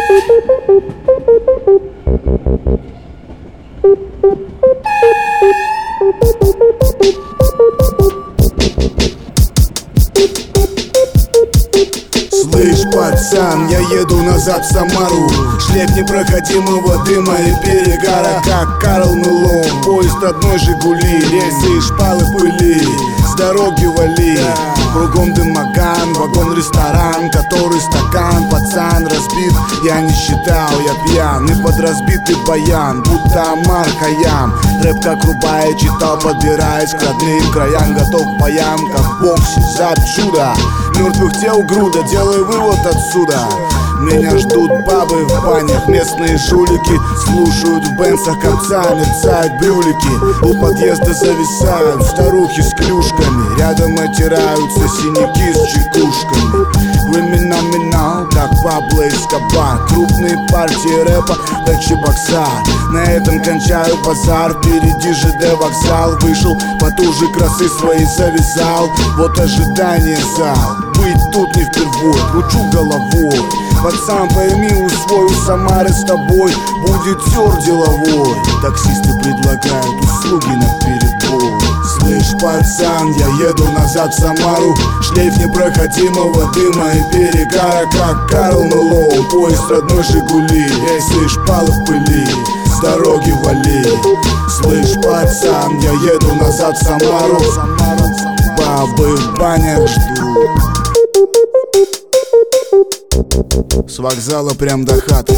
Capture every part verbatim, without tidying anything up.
Слышь, пацан, я еду назад в Самару. Шлейф непроходимого дыма и перегара, как Карл Мелон. Поезд одной Жигули, рельсы и шпалы пыли. С дороги вали, кругом дымоган, вагон-ресторан, который стакан, пацан разбит. Я не считал, я пьян и под разбитый баян, будто Омар Хайям. Рэп как Рубай читал, подбираясь к родным краям. Готов к боям, как в боксе, за чудо. Мертвых тел груда, делаю вывод отсюда. Меня ждут бабы в банях, местные жулики слушают в бенцах копца, мерцают брюлики. У подъезда зависают старухи с клюшками, рядом отираются синяки с чекушками. Криминал, как Пабло Эскобар, крупные партии рэпа, как Чебоксар. На этом кончаю базар, впереди ЖД вокзал. Вышел потуже красы свои завязал, вот ожидание зал. Быть тут не впервой, кручу головой. Пацан, пойми, усвой, у Самары с тобой будет тёр деловой. Таксисты предлагают услуги на перебой. Слышь, пацан, я еду назад в Самару. Шлейф непроходимого дыма и перегара, как Карл Мелон. Поезд родной Жигули, рельсы и шпалы в пыли. С дороги вали. Слышь, пацан, я еду назад в Самару. Бабы в банях ждут. С вокзала прям до хаты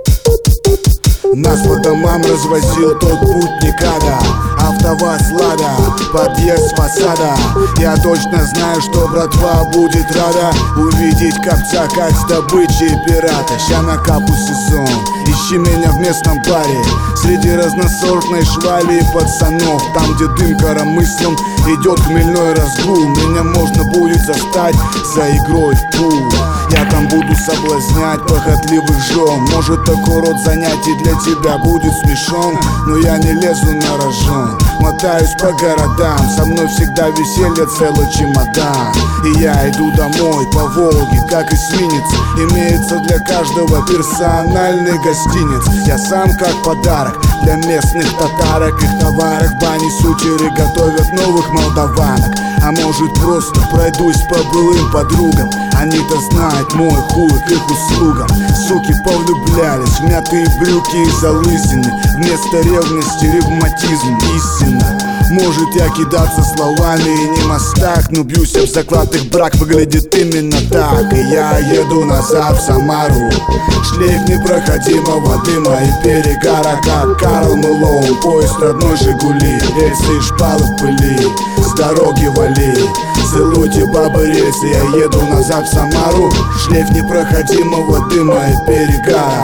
нас по домам развозил тот путник ада. АвтоВАЗ Лада, подъезд с фасада. Я точно знаю, что братва будет рада увидеть копца как с добычей пирата. Ща на капу сезон, ищи меня в местном баре, среди разносортной швали и пацанов. Там, где дым коромыслом, идет хмельной разгул. Меня можно будет застать за игрой в пул. Я там буду соблазнять похотливых жен. Может, такой род занятий для тебя будет смешон, но я не лезу на рожон. Мотаюсь по городам, со мной всегда веселье, целый чемодан. И я иду домой по Волге, как эсминец. Имеется для каждого персональный гостиниц. Я сам как подарок для местных татарок. Их товарок в бане сучеры готовят новых молдаванок. А может, просто пройдусь по былым подругам. Они-то знают мой хуй к их услугам. Суки повлюблялись в мятые брюки и залысины. Вместо ревности ревматизм, истина. Может, я кидаться словами и не мастак, но бьюсь об заклад, их брак выглядит именно так. И я еду назад в Самару. Шлейф непроходимого дыма и перегара, как Карл Мелон. Поезд родной Жигули, рельсы и шпалы в пыли. С дороги вали, целуйте бабы рельсы. Я еду назад в Самару. Шлейф непроходимого дыма и перегара.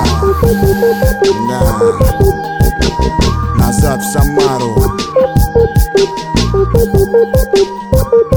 Да. Назад в Самару.